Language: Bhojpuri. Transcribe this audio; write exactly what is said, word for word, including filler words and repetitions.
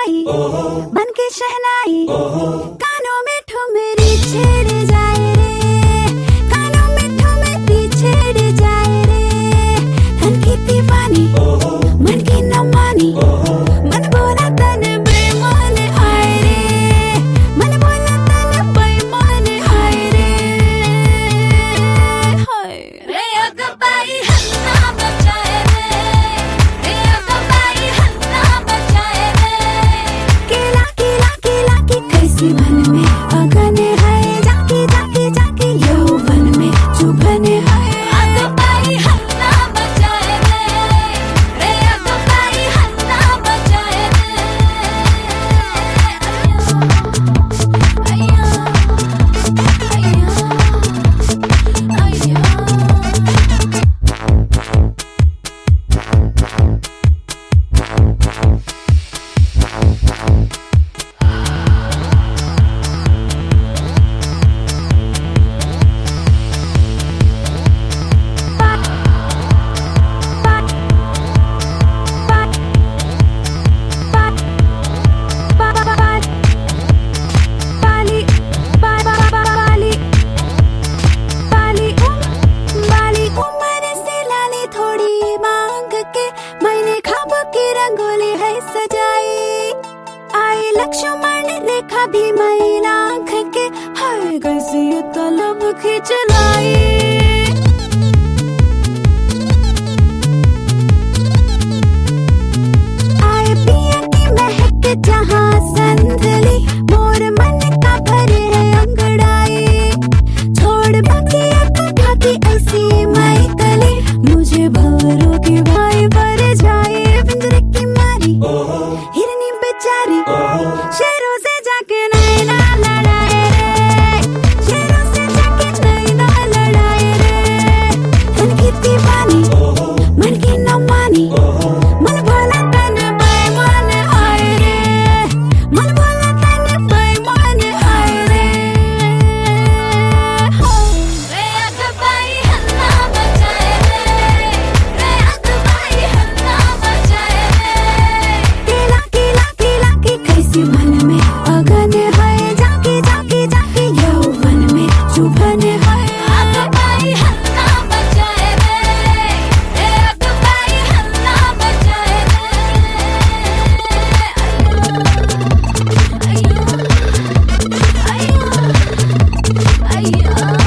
आई बन के शहनाई, कानों में ठुमरी छेड़ जाए रे, कानों में ठुमरी छेड़ जाए रे। तन की दीवानी मन की न मानी, मन बोला तन बेईमान हाय रे, मन बोला तन बेईमान हाय रे। हाय रे अगबाई हन्ना बचाए रे, रे अगबाई हन्ना बचाए रे। केला केला केला की कैसी मन में अगन है, जाके जाके जाके यौवन में चुभन है। अगबाई हन्ना बचाए रे, रे अगबाई हन्ना बचाए रे। अय्या अय्या अय्या लक्ष्मण रेखा भी मैल आँख के, हाय कैसे ये तलब खींच लाई। आए पिया की महक जहाँ संधली, मोर मन का भरे है अंगड़ाई। छोड़ बाकी बाकी ऐसी माई कली, मुझे भंवरों की भाई भर जाए। पिंजरे की मारी हिरनी बेचारी, शेरों से जाके नैना लड़ाए रे, शेरों से जाके नैना लड़ाए रे। तन की दीवानी मन की न मानी, मन बोला तन बेईमान हाय रे, मन बोला तन बेईमान हाय रे। रे अगबाई हन्ना बचाए रे, रे अगबाई हन्ना बचाए रे। केला केला केला की कैसी मन में अगन है, जाके जाके जाके यौवन में चुभन है। अगबाई हन्ना बचाए रे, रे अगबाई हन्ना बचाए रे। अय्या अय्या अय्या अय्या।